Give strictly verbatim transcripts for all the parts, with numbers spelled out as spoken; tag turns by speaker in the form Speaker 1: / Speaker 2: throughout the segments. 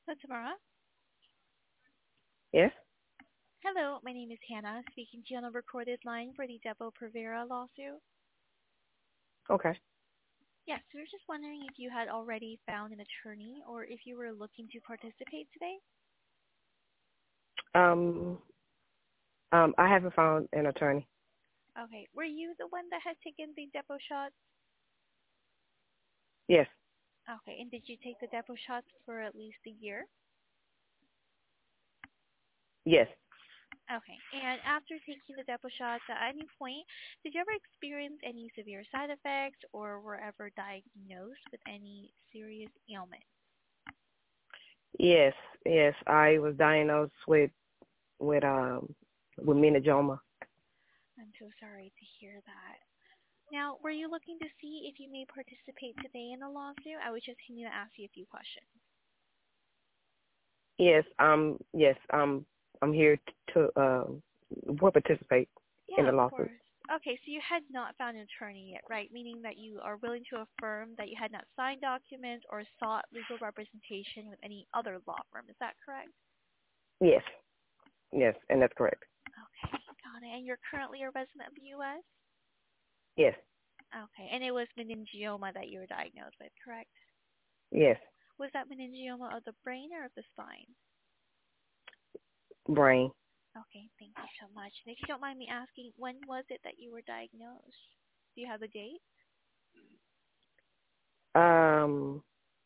Speaker 1: Hello, Tamara.
Speaker 2: Yes.
Speaker 1: Hello, my name is Hannah, speaking to you on a recorded line for the Depo Provera lawsuit.
Speaker 2: Okay.
Speaker 1: Yes, we were just wondering if you had already found an attorney or if you were looking to participate today.
Speaker 2: Um. Um. I haven't found an attorney.
Speaker 1: Okay, were you the one that had taken the Depo shots?
Speaker 2: Yes.
Speaker 1: Okay, and did you take the Depo shots for at least a year?
Speaker 2: Yes.
Speaker 1: Okay, and after taking the Depo shots, at any point, did you ever experience any severe side effects or were ever diagnosed with any serious ailment?
Speaker 2: Yes. Yes. I was diagnosed with with um with meningioma.
Speaker 1: I'm so sorry to hear that. Now, were you looking to see if you may participate today in the lawsuit? I was just going to ask you a few questions.
Speaker 2: Yes. Um. Yes. Um. I'm here to um will participate in
Speaker 1: Yeah,
Speaker 2: the
Speaker 1: of
Speaker 2: lawsuit.
Speaker 1: course. Okay, so you had not found an attorney yet, right? Meaning that you are willing to affirm that you had not signed documents or sought legal representation with any other law firm. Is that correct?
Speaker 2: Yes. Yes. And that's correct.
Speaker 1: Okay, got it. And you're currently a resident of the U S?
Speaker 2: Yes.
Speaker 1: Okay, and it was meningioma that you were diagnosed with, correct?
Speaker 2: Yes.
Speaker 1: Was that meningioma of the brain or of the spine?
Speaker 2: Brain.
Speaker 1: Okay, thank you so much. And if you don't mind me asking, when was it that you were diagnosed? Do you have a date?
Speaker 2: Um.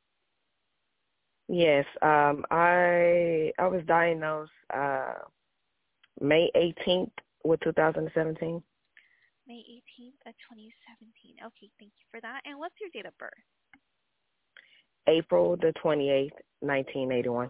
Speaker 2: Yes. Um. I I was diagnosed uh May eighteenth with two thousand seventeen.
Speaker 1: May eighteenth of twenty seventeen. Okay, thank you for that. And what's your date of birth?
Speaker 2: April the twenty-eighth, nineteen eighty-one.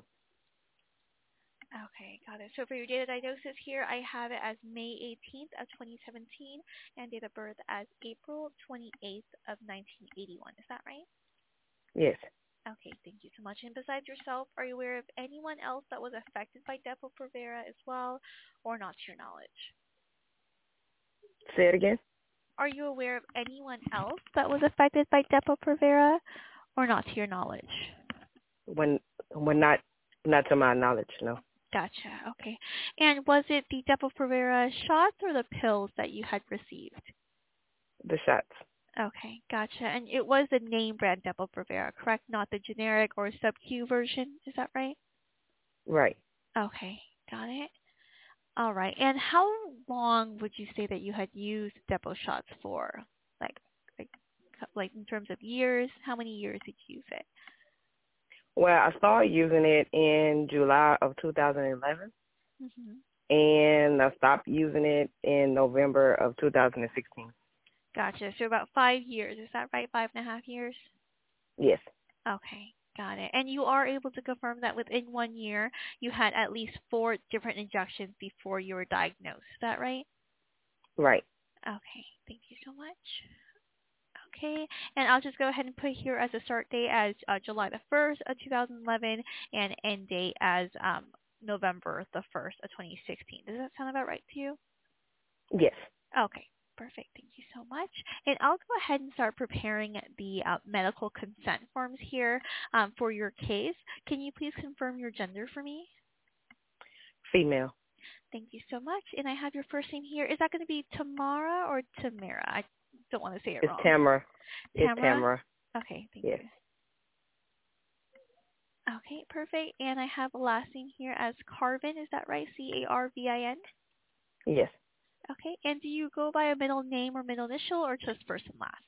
Speaker 1: Okay, got it. So for your date of diagnosis here, I have it as May eighteenth of twenty seventeen and date of birth as April twenty-eighth of nineteen eighty-one. Is that right?
Speaker 2: Yes.
Speaker 1: Okay, thank you so much. And besides yourself, are you aware of anyone else that was affected by Depo-Provera as well, or not to your knowledge?
Speaker 2: Say it again.
Speaker 1: Are you aware of anyone else that was affected by Depo-Provera, or not to your knowledge?
Speaker 2: When when not not to my knowledge, no.
Speaker 1: Gotcha. Okay. And was it the Depo-Provera shots or the pills that you had received?
Speaker 2: The shots.
Speaker 1: Okay, gotcha. And it was the name brand Depo-Provera, correct? Not the generic or sub-Q version. Is that right?
Speaker 2: Right.
Speaker 1: Okay, got it. All right. And how long would you say that you had used Depo shots for? Like, like, like in terms of years, how many years did you use it?
Speaker 2: Well, I started using it in July of two thousand eleven,
Speaker 1: Mm-hmm.
Speaker 2: and I stopped using it in November of two thousand sixteen.
Speaker 1: Gotcha. So about five years. Is that right? Five and a half years?
Speaker 2: Yes.
Speaker 1: Okay, got it. And you are able to confirm that within one year you had at least four different injections before you were diagnosed. Is that right?
Speaker 2: Right.
Speaker 1: Okay, thank you so much. Okay, and I'll just go ahead and put here as a start date as uh, July the first of two thousand eleven and end date as um, November the first of twenty sixteen. Does that sound about right to you?
Speaker 2: Yes.
Speaker 1: Okay, perfect. Thank you so much. And I'll go ahead and start preparing the uh, medical consent forms here um, for your case. Can you please confirm your gender for me?
Speaker 2: Female.
Speaker 1: Thank you so much. And I have your first name here. Is that going to be Tamara or Tamara? I don't want to say it
Speaker 2: It's
Speaker 1: wrong.
Speaker 2: Tamara. It's
Speaker 1: Tamara?
Speaker 2: Tamara.
Speaker 1: Okay, thank
Speaker 2: Yes.
Speaker 1: you. Okay, perfect. And I have a last name here as Carvin. Is that right? C A R V I N?
Speaker 2: Yes.
Speaker 1: Okay. And do you go by a middle name or middle initial or just first and last?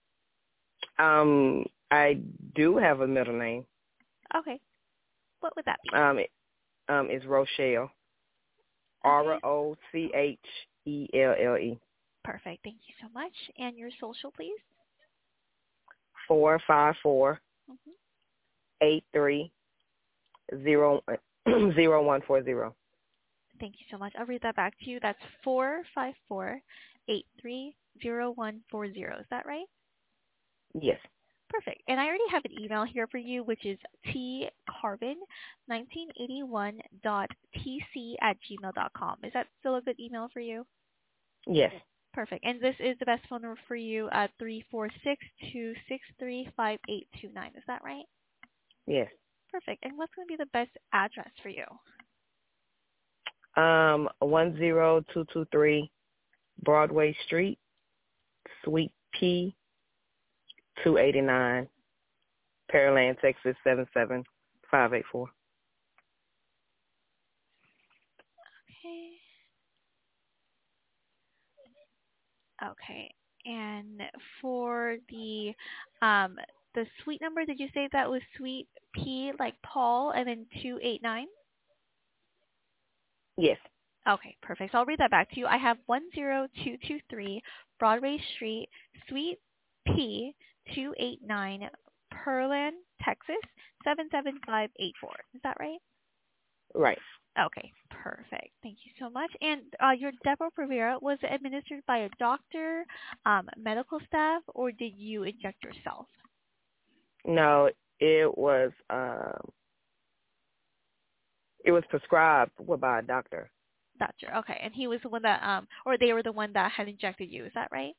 Speaker 2: Um, I do have a middle name.
Speaker 1: Okay. What would that be?
Speaker 2: Um, it, um, it's Rochelle. R
Speaker 1: Okay.
Speaker 2: O C H E L L E.
Speaker 1: Perfect. Thank you so much. And your social, please?
Speaker 2: Four five four
Speaker 1: Mm-hmm.
Speaker 2: eight three zero zero one four zero.
Speaker 1: Thank you so much. I'll read that back to you. That's four five four eight three zero one four zero. Is that right?
Speaker 2: Yes.
Speaker 1: Perfect. And I already have an email here for you, which is tcarvin nineteen eighty-one dot t c at gmail dot com. Is that still a good email for you?
Speaker 2: Yes.
Speaker 1: Perfect. And this is the best phone number for you at three four six, two six three, five eight two nine. Is that right?
Speaker 2: Yes.
Speaker 1: Perfect. And what's going to be the best address for you?
Speaker 2: Um, one zero two two three Broadway Street, Suite P, two eighty-nine, Pearland, Texas, seven seven five eight four.
Speaker 1: Okay. Okay. And for the um, the suite number, did you say that was Suite P, like Paul, and then two eighty-nine?
Speaker 2: Yes.
Speaker 1: Okay, perfect. So I'll read that back to you. I have one zero two two three Broadway Street, Suite P, two eighty-nine, Pearland, Texas, seven seven five eight four. Is that right?
Speaker 2: Right.
Speaker 1: Okay, perfect. Thank you so much. And uh, your Depo-Provera, was it administered by a doctor, um, medical staff, or did you inject yourself?
Speaker 2: No, it was um, it was prescribed by a doctor.
Speaker 1: Doctor. Okay, and he was the one that, um, or they were the one that had injected you. Is that right?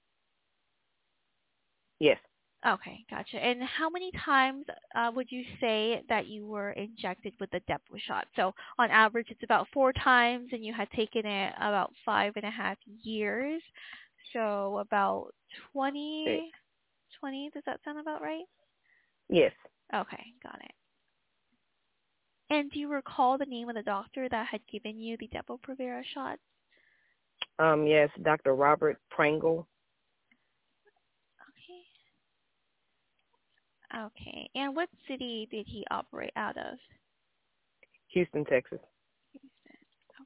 Speaker 2: Yes.
Speaker 1: Okay, gotcha. And how many times uh, would you say that you were injected with the Depo shot? So on average, it's about four times, and you had taken it about five and a half years. So about twenty, twenty, does that sound about right?
Speaker 2: Yes.
Speaker 1: Okay, got it. And do you recall the name of the doctor that had given you the Depo-Provera shot?
Speaker 2: Um, yes, Doctor Robert Pringle.
Speaker 1: Okay. Okay. And what city did he operate out of?
Speaker 2: Houston, Texas.
Speaker 1: Houston.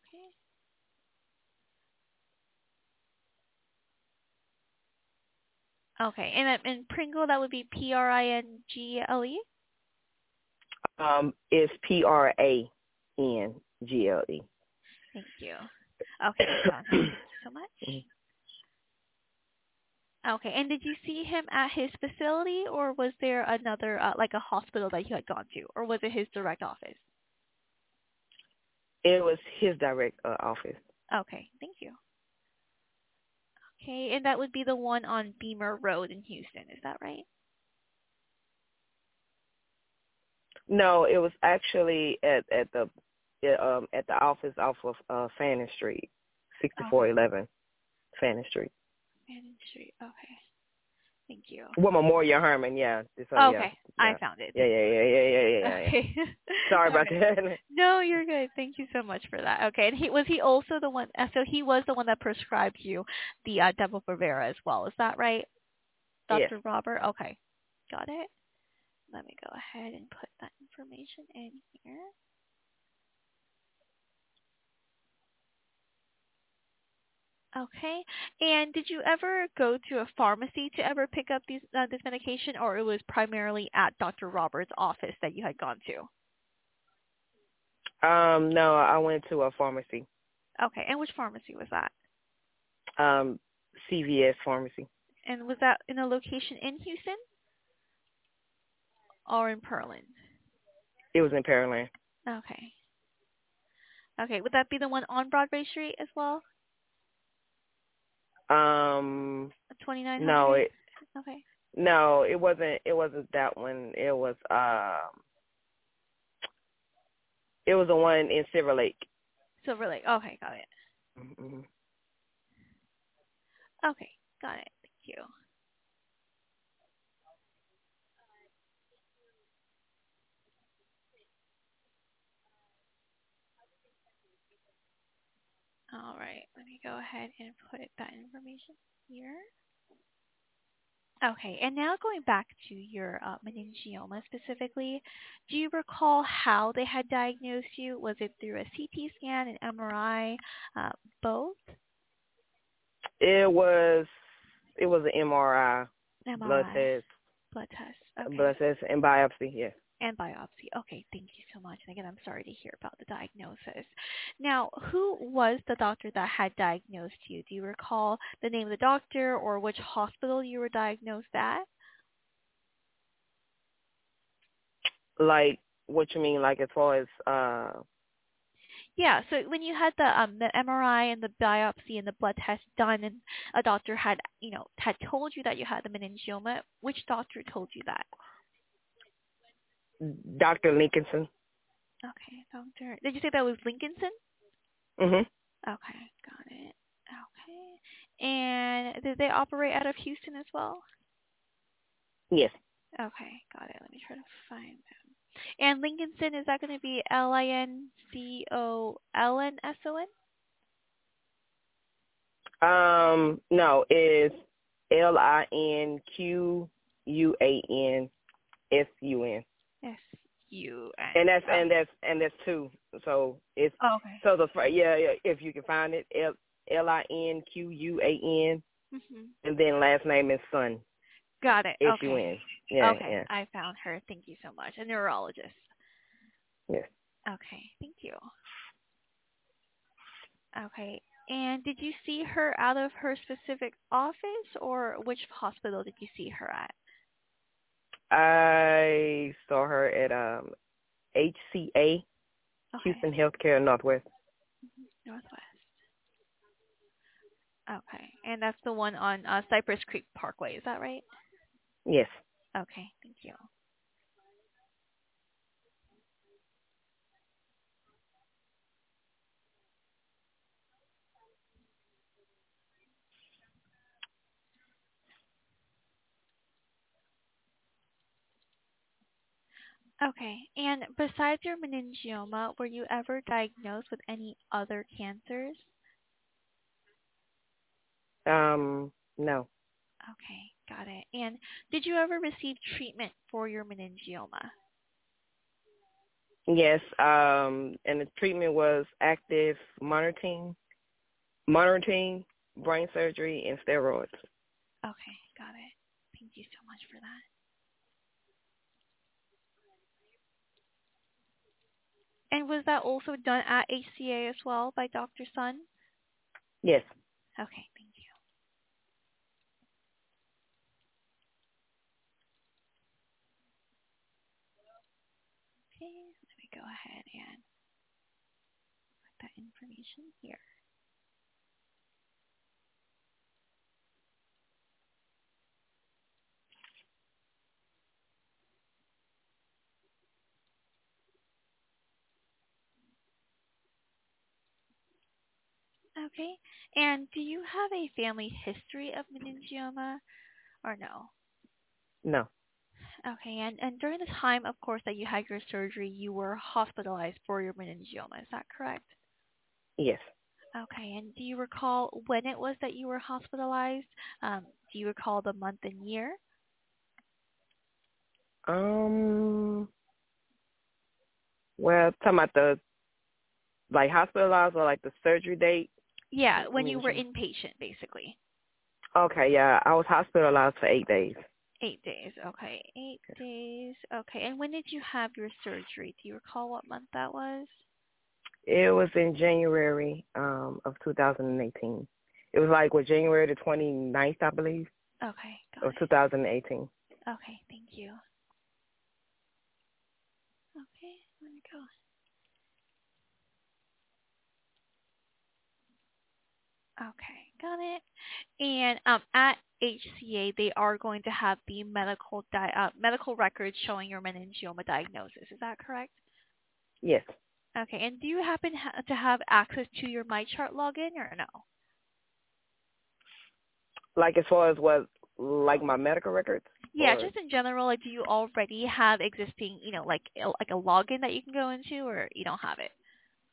Speaker 1: Okay. Okay. And uh, and Pringle, that would be P R I N G L E?
Speaker 2: Um, it's P R A N G L E.
Speaker 1: Thank you. Okay. Got it. Thank you so much. Okay. And did you see him at his facility, or was there another, uh, like a hospital that you had gone to, or was it his direct office?
Speaker 2: It was his direct uh, office.
Speaker 1: Okay. Thank you. Okay. And that would be the one on Beamer Road in Houston. Is that right?
Speaker 2: No, it was actually at at the um at the office off of uh, Fannin Street, sixty-four eleven Fannin Street.
Speaker 1: Fannin Street. Okay. Thank you.
Speaker 2: Well, Memorial Herman, yeah. So,
Speaker 1: Oh,
Speaker 2: yeah,
Speaker 1: okay.
Speaker 2: yeah.
Speaker 1: I found it.
Speaker 2: Yeah, yeah, yeah, yeah, yeah, yeah, yeah.
Speaker 1: Okay.
Speaker 2: Sorry about
Speaker 1: Okay.
Speaker 2: that.
Speaker 1: No, you're good. Thank you so much for that. Okay. And he was he also the one? Uh, so he was the one that prescribed you the uh, Depo-Provera as well. Is that right,
Speaker 2: Yes.
Speaker 1: Doctor Robert? Okay. Got it. Let me go ahead and put that information in here. Okay. And did you ever go to a pharmacy to ever pick up these uh, this medication, or it was primarily at Doctor Robert's office that you had gone to?
Speaker 2: Um, no, I went to a pharmacy.
Speaker 1: Okay. And which pharmacy was that?
Speaker 2: Um, C V S pharmacy.
Speaker 1: And was that in a location in Houston or in Pearland?
Speaker 2: It was in Pearland.
Speaker 1: Okay. Okay. Would that be the one on Broadway Street as well?
Speaker 2: Um,
Speaker 1: twenty-nine hundred?
Speaker 2: no, it
Speaker 1: Okay.
Speaker 2: no, it wasn't. It wasn't that one. It was um, it was the one in Silver Lake.
Speaker 1: Silver Lake. Okay, got it.
Speaker 2: Mm-hmm.
Speaker 1: Okay, got it. Thank you. All right, let me go ahead and put that information here. Okay, and now going back to your uh, meningioma specifically, do you recall how they had diagnosed you? Was it through a C T scan, an M R I, uh, both?
Speaker 2: It was it was an M R I,
Speaker 1: M R I,
Speaker 2: blood test,
Speaker 1: blood test, okay.
Speaker 2: blood test, and biopsy. Yes.
Speaker 1: And biopsy. Okay, thank you so much. And again, I'm sorry to hear about the diagnosis. Now, who was the doctor that had diagnosed you? Do you recall the name of the doctor or which hospital you were diagnosed at?
Speaker 2: Like, what you mean? Like, as far as uh.
Speaker 1: Yeah, so when you had the um, the M R I and the biopsy and the blood test done, and a doctor had, you know, had told you that you had the meningioma, which doctor told you that?
Speaker 2: Doctor Lincolnson.
Speaker 1: Okay, Doctor. Did you say that was Lincolnson?
Speaker 2: Mhm.
Speaker 1: Okay, got it. Okay. And did they operate out of Houston as well?
Speaker 2: Yes.
Speaker 1: Okay, got it. Let me try to find them. And Lincolnson, is that going to be L I N C O L N S O N?
Speaker 2: Um, no, it's L I N Q U A N S U N.
Speaker 1: S U N.
Speaker 2: And that's and that's and that's two. So it's
Speaker 1: Oh, okay.
Speaker 2: so the fir- yeah, yeah if you can find it, L L I N Q U A N,
Speaker 1: Mhm.
Speaker 2: and then last name is Sun.
Speaker 1: Got it.
Speaker 2: S U
Speaker 1: Okay.
Speaker 2: N. Yeah,
Speaker 1: Okay,
Speaker 2: yeah.
Speaker 1: I found her. Thank you so much. A neurologist.
Speaker 2: Yes.
Speaker 1: Okay, thank you. Okay. And did you see her out of her specific office, or which hospital did you see her at?
Speaker 2: I saw her at um H C A,
Speaker 1: Okay.
Speaker 2: Houston Healthcare Northwest.
Speaker 1: Northwest. Okay. And that's the one on uh, Cypress Creek Parkway. Is that right?
Speaker 2: Yes.
Speaker 1: Okay. Thank you. Okay. And besides your meningioma, were you ever diagnosed with any other cancers?
Speaker 2: Um, no.
Speaker 1: Okay. Got it. And did you ever receive treatment for your meningioma?
Speaker 2: Yes. Um, and the treatment was active monitoring, monitoring, brain surgery, and steroids.
Speaker 1: Okay. Got it. Thank you so much for that. And was that also done at H C A as well by Doctor Sun?
Speaker 2: Yes.
Speaker 1: Okay, thank you. Okay, let me go ahead and put that information here. Okay, and do you have a family history of meningioma or no?
Speaker 2: No.
Speaker 1: Okay, and, and during the time, of course, that you had your surgery, you were hospitalized for your meningioma. Is that correct?
Speaker 2: Yes.
Speaker 1: Okay, and do you recall when it was that you were hospitalized? Um, do you recall the month and year?
Speaker 2: Um. Well, talking about the like hospitalized or like the surgery date.
Speaker 1: Yeah,
Speaker 2: I
Speaker 1: when
Speaker 2: mean,
Speaker 1: you were inpatient, basically.
Speaker 2: okay. Yeah, I was hospitalized for eight days.
Speaker 1: Eight days. Okay, eight days. Okay, and when did you have your surgery? Do you recall what month that was?
Speaker 2: It was in January um of two thousand eighteen. It was like what January the twenty-ninth, I believe,
Speaker 1: Okay, got
Speaker 2: of
Speaker 1: it.
Speaker 2: two thousand eighteen.
Speaker 1: Okay, thank you. Okay, let me go. Okay, got it. And um, at H C A, they are going to have the medical di- uh, medical records showing your meningioma diagnosis. Is that correct?
Speaker 2: Yes.
Speaker 1: Okay, and do you happen ha- to have access to your MyChart login or no?
Speaker 2: Like as far as what, like my medical records,
Speaker 1: Yeah,
Speaker 2: or
Speaker 1: just in general, like, do you already have existing, you know, like a- like a login that you can go into, or you don't have it?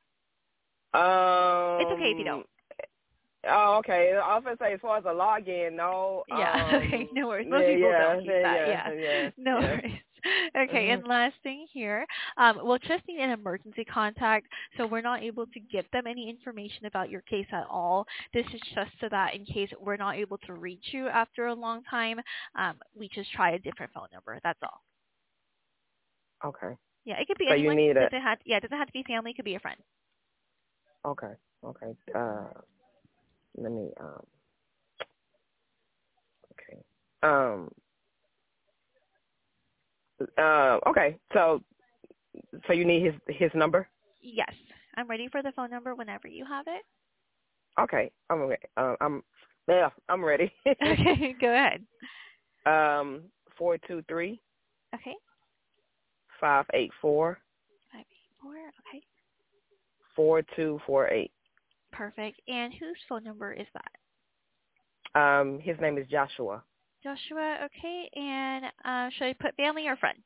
Speaker 1: It's okay if you don't.
Speaker 2: um. Oh, okay. I was gonna say as far as a login, no.
Speaker 1: Yeah. Okay.
Speaker 2: Um.
Speaker 1: No worries. Most
Speaker 2: Yeah,
Speaker 1: people don't
Speaker 2: yeah,
Speaker 1: use
Speaker 2: yeah,
Speaker 1: that.
Speaker 2: yeah,
Speaker 1: Yeah.
Speaker 2: yeah,
Speaker 1: No
Speaker 2: yeah.
Speaker 1: worries. Okay.
Speaker 2: Mhm.
Speaker 1: And last thing here, um, we'll just need an emergency contact, so we're not able to give them any information about your case at all. This is just so that in case we're not able to reach you after a long time, um, we just try a different phone number. That's all.
Speaker 2: Okay.
Speaker 1: Yeah. It could be
Speaker 2: So you
Speaker 1: anyone.
Speaker 2: need a.
Speaker 1: Doesn't have. Yeah. It doesn't have to be family. It could be a friend.
Speaker 2: Okay. Okay. Uh. Let me. Um. Okay. Um. Uh. Okay. So. So you need his his number.
Speaker 1: Yes. I'm ready for the phone number whenever you have it.
Speaker 2: Okay. I'm ready. Uh, I'm. Yeah. I'm ready.
Speaker 1: Okay. Go ahead.
Speaker 2: um. Four two three
Speaker 1: Okay.
Speaker 2: five eight four,
Speaker 1: five eight four. Okay.
Speaker 2: four two four eight.
Speaker 1: Perfect. And whose phone number is that?
Speaker 2: Um, his name is Joshua.
Speaker 1: Joshua. Okay. And uh, should I put family or friend?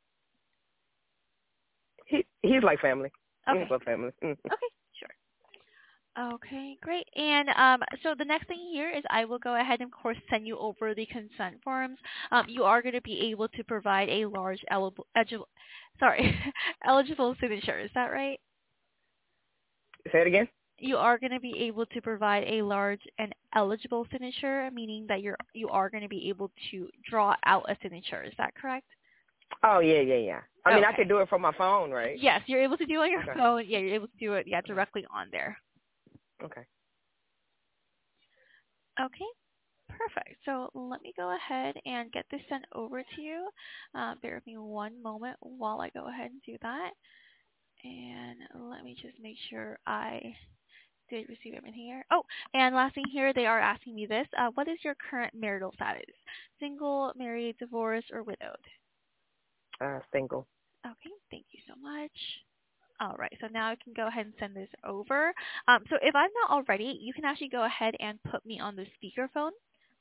Speaker 2: He he's like family.
Speaker 1: Okay.
Speaker 2: He's like family. Mm.
Speaker 1: Okay. Sure. Okay, great. And um, so the next thing here is I will go ahead and, of course, send you over the consent forms. Um, you are going to be able to provide a large eligible, eligible sorry, eligible signature. Is that right?
Speaker 2: Say it again.
Speaker 1: You are going to be able to provide a large and eligible signature, meaning that you're you are going to be able to draw out a signature. Is that correct?
Speaker 2: Oh yeah, yeah, yeah. I mean,
Speaker 1: Okay.
Speaker 2: I could do it from my phone, right?
Speaker 1: Yes, you're able to do it on your
Speaker 2: Okay.
Speaker 1: phone. Yeah, you're able to do it. Yeah, directly on there.
Speaker 2: Okay.
Speaker 1: Okay. Perfect. So let me go ahead and get this sent over to you. Uh, bear with me one moment while I go ahead and do that. And let me just make sure I did receive everything here. Oh, and last thing here, they are asking me this. Uh, what is your current marital status? Single, married, divorced, or widowed?
Speaker 2: Uh, single.
Speaker 1: Okay, thank you so much. All right, so now I can go ahead and send this over. Um, so if I'm not already, you can actually go ahead and put me on the speakerphone.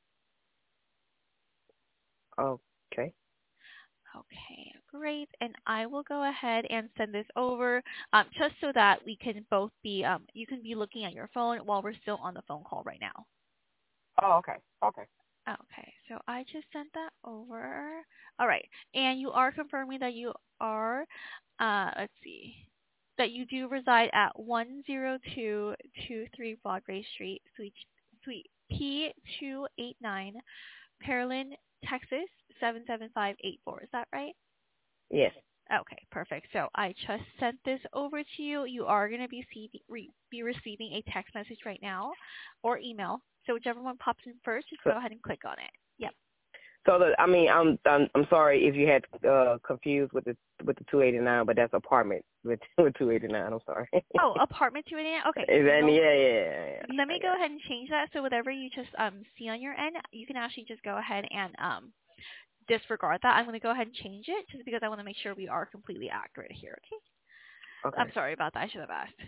Speaker 2: Okay.
Speaker 1: Okay, great. And I will go ahead and send this over um, just so that we can both be, um, you can be looking at your phone while we're still on the phone call right now.
Speaker 2: Oh, okay. Okay.
Speaker 1: Okay, so I just sent that over. All right, and you are confirming that you are, uh, let's see, that you do reside at one zero two two three Broadway Street, Suite, Suite P two eighty-nine, Pearland, Texas seven seven five eight four. Is that right?
Speaker 2: Yes.
Speaker 1: Okay, perfect. So I just sent this over to you. You are going to be, see, re, be receiving a text message right now or email. So whichever one pops in first, just
Speaker 2: So,
Speaker 1: go ahead and click on it. Yep.
Speaker 2: so the, I mean, I'm, I'm I'm sorry if you had uh, confused with the with the two eighty-nine, but that's apartment with with two eighty-nine. I'm sorry.
Speaker 1: Oh, apartment two eighty-nine? Okay.
Speaker 2: Is that,
Speaker 1: No,
Speaker 2: yeah, yeah, yeah, yeah.
Speaker 1: let me
Speaker 2: I
Speaker 1: go
Speaker 2: got
Speaker 1: ahead and change that. So whatever you just um, see on your end, you can actually just go ahead and um, disregard that. I'm going to go ahead and change it just because I want to make sure we are completely accurate here. Okay.
Speaker 2: it. Okay.
Speaker 1: I'm sorry about that. I should have asked.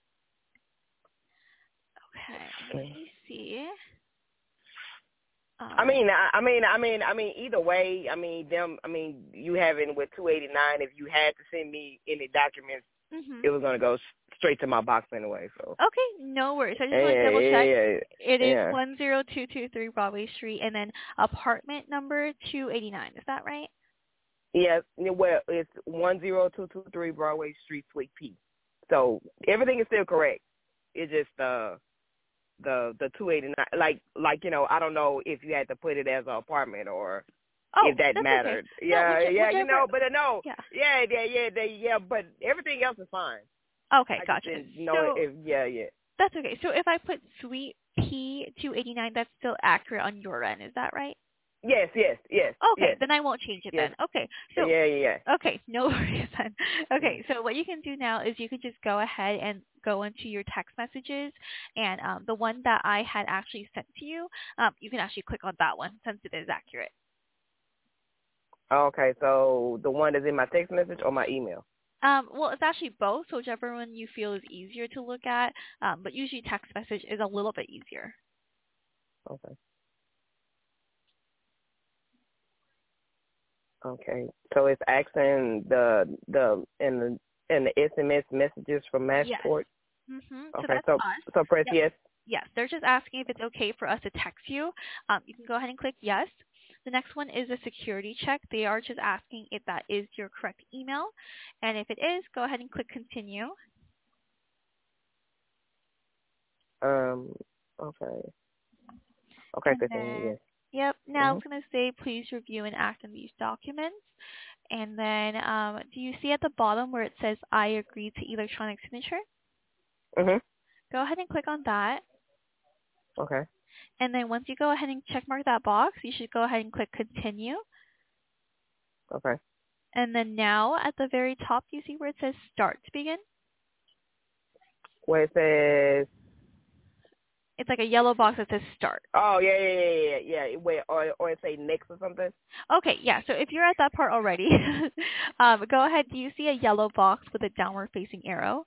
Speaker 1: Okay. Let
Speaker 2: Okay.
Speaker 1: me see. All
Speaker 2: I
Speaker 1: right.
Speaker 2: mean, I, I mean, I mean, I mean, either way, I mean, them, I mean, you having with two eighty-nine, if you had to send me any documents,
Speaker 1: Mhm.
Speaker 2: it was going to go s- straight to my box anyway, so.
Speaker 1: Okay, no worries. I just
Speaker 2: Yeah,
Speaker 1: want to double
Speaker 2: yeah,
Speaker 1: check.
Speaker 2: yeah,
Speaker 1: It is
Speaker 2: yeah.
Speaker 1: one zero two two three Broadway Street and then apartment number two eighty-nine. Is that right?
Speaker 2: Yeah, well, it's one zero two two three Broadway Street, Suite P. So everything is still correct. It's just uh, the the two eighty-nine, like, like you know, I don't know if you had to put it as an apartment or
Speaker 1: Oh,
Speaker 2: if that
Speaker 1: that's okay.
Speaker 2: mattered.
Speaker 1: No,
Speaker 2: Yeah,
Speaker 1: which,
Speaker 2: yeah, you
Speaker 1: whichever.
Speaker 2: know, but uh, no,
Speaker 1: Yeah.
Speaker 2: yeah, yeah, yeah, they, yeah, but everything else is fine.
Speaker 1: Okay,
Speaker 2: I just
Speaker 1: gotcha.
Speaker 2: didn't know
Speaker 1: So
Speaker 2: if, yeah, yeah.
Speaker 1: that's okay. So if I put Suite P two eighty-nine, that's still accurate on your end. Is that right?
Speaker 2: Yes, yes, yes,
Speaker 1: Okay,
Speaker 2: yes,
Speaker 1: then I won't change it
Speaker 2: yes.
Speaker 1: then. Okay, so
Speaker 2: Yeah, yeah, yeah.
Speaker 1: okay, no worries then. Okay,
Speaker 2: Mm.
Speaker 1: so what you can do now is you can just go ahead and go into your text messages, and um, the one that I had actually sent to you, um, you can actually click on that one since it is accurate.
Speaker 2: Okay, so the one that's in my text message or my email?
Speaker 1: Um, well, it's actually both, so whichever one you feel is easier to look at, um, but usually text message is a little bit easier.
Speaker 2: Okay. Okay. So it's asking the the in the in the S M S messages from
Speaker 1: Yes.
Speaker 2: Massport.
Speaker 1: Mm-hmm. So
Speaker 2: Okay.
Speaker 1: that's
Speaker 2: So
Speaker 1: us.
Speaker 2: so press
Speaker 1: Yep.
Speaker 2: yes.
Speaker 1: Yes, they're just asking if it's okay for us to text you. Um, you can go ahead and click yes. The next one is a security check. They are just asking if that is your correct email. And if it is, go ahead and click continue.
Speaker 2: Um. Okay. Okay.
Speaker 1: And
Speaker 2: Continue.
Speaker 1: then,
Speaker 2: Yes.
Speaker 1: yep, now
Speaker 2: Mhm.
Speaker 1: it's going to say please review and act on these documents. And then um, do you see at the bottom where it says I agree to electronic signature?
Speaker 2: Mhm.
Speaker 1: Go ahead and click on that.
Speaker 2: Okay.
Speaker 1: And then once you go ahead and check mark that box, you should go ahead and click continue.
Speaker 2: Okay.
Speaker 1: And then now at the very top, do you see where it says start to begin?
Speaker 2: Where it says
Speaker 1: It's like a yellow box that says start.
Speaker 2: Oh, yeah, yeah, yeah, yeah, yeah. Wait, or, or it say next or something?
Speaker 1: Okay, yeah. So if you're at that part already, um, go ahead. Do you see a yellow box with a downward facing arrow?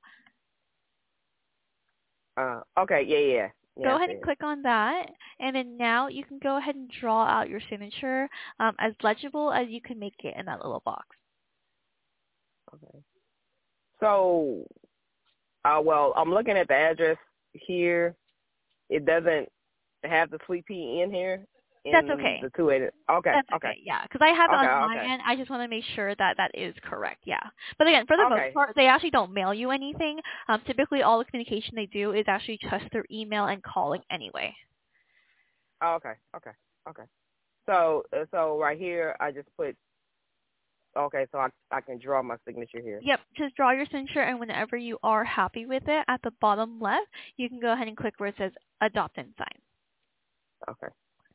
Speaker 2: Uh, okay, yeah, yeah. Yeah,
Speaker 1: Go
Speaker 2: I
Speaker 1: ahead
Speaker 2: see
Speaker 1: and
Speaker 2: it.
Speaker 1: click on that, and then now you can go ahead and draw out your signature um, as legible as you can make it in that little box.
Speaker 2: Okay. So, uh, well, I'm looking at the address here. It doesn't have the Sweet Pea in here
Speaker 1: That's
Speaker 2: in
Speaker 1: okay.
Speaker 2: the two eighty. Okay,
Speaker 1: That's
Speaker 2: okay,
Speaker 1: okay, yeah, because I have it
Speaker 2: okay,
Speaker 1: on my
Speaker 2: okay,
Speaker 1: end. I just want to make sure that that is correct, yeah. But again, for the most
Speaker 2: okay,
Speaker 1: part, they actually don't mail you anything. Um, typically, all the communication they do is actually just through email and calling anyway.
Speaker 2: okay, okay, okay. So, uh, so right here, I just put. Okay, so I I can draw my signature here.
Speaker 1: Yep, just draw your signature, and whenever you are happy with it, at the bottom left, you can go ahead and click where it says Adopt and Sign.
Speaker 2: Okay,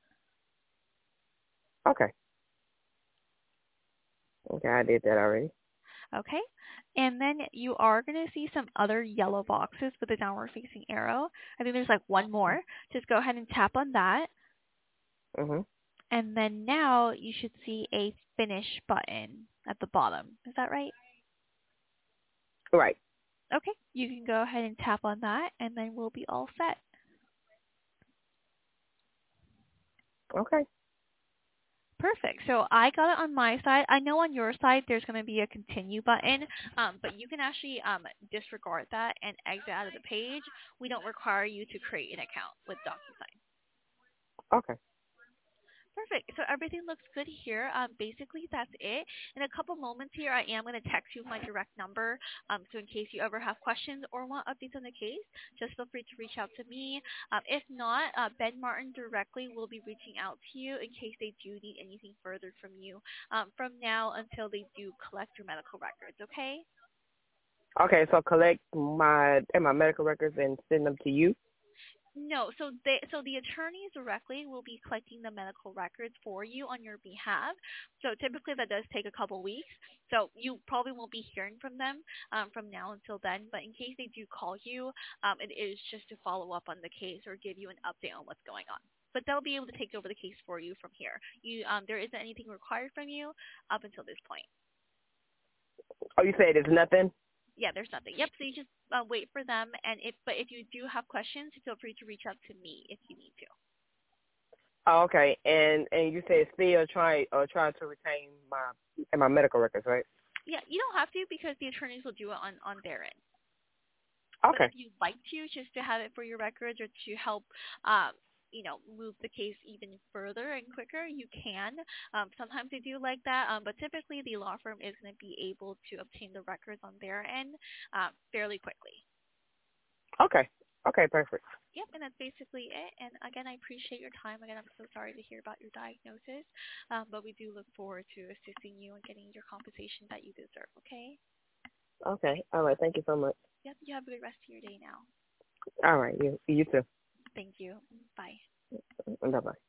Speaker 2: okay, okay. I did that already.
Speaker 1: Okay, and then you are going to see some other yellow boxes with a downward facing arrow. I think there's like one more. Just go ahead and tap on that,
Speaker 2: Mhm.
Speaker 1: and then now you should see a finish button at the bottom. Is that right?
Speaker 2: Right.
Speaker 1: Okay, you can go ahead and tap on that, and then we'll be all set.
Speaker 2: Okay.
Speaker 1: Perfect. So I got it on my side. I know on your side there's going to be a continue button, um, but you can actually um, disregard that and exit out of the page. We don't require you to create an account with DocuSign.
Speaker 2: Okay.
Speaker 1: Perfect. So everything looks good here. Um, basically, that's it. In a couple moments here, I am going to text you my direct number. Um, so in case you ever have questions or want updates on the case, just feel free to reach out to me. Um, if not, uh, Ben Martin directly will be reaching out to you in case they do need anything further from you um, from now until they do collect your medical records. Okay?
Speaker 2: Okay. So collect my and my medical records and send them to you.
Speaker 1: No, so they, so the attorneys directly will be collecting the medical records for you on your behalf. So typically that does take a couple weeks. So you probably won't be hearing from them um, from now until then. But in case they do call you, um, it is just to follow up on the case or give you an update on what's going on. But they'll be able to take over the case for you from here. You, um, there isn't anything required from you up until this point.
Speaker 2: Oh, you said it's nothing.
Speaker 1: Yeah, there's nothing. Yep. So you just uh, wait for them, and if but if you do have questions, feel free to reach out to me if you need to.
Speaker 2: Oh, okay. And and you said still trying uh trying to retain my and my medical records, right?
Speaker 1: Yeah, you don't have to because the attorneys will do it on, on their end. But
Speaker 2: Okay.
Speaker 1: if you'd like to, just to have it for your records or to help, um, you know, move the case even further and quicker, you can. Um, sometimes they do like that, um, but typically the law firm is going to be able to obtain the records on their end um, fairly quickly.
Speaker 2: Okay. Okay. Perfect.
Speaker 1: Yep, and that's basically it. And again, I appreciate your time. Again, I'm so sorry to hear about your diagnosis, um, but we do look forward to assisting you and getting your compensation that you deserve, okay?
Speaker 2: Okay. All right. Thank you so much.
Speaker 1: Yep, you have a good rest of your day now.
Speaker 2: All right. You you too.
Speaker 1: Thank you. Bye.
Speaker 2: Bye bye.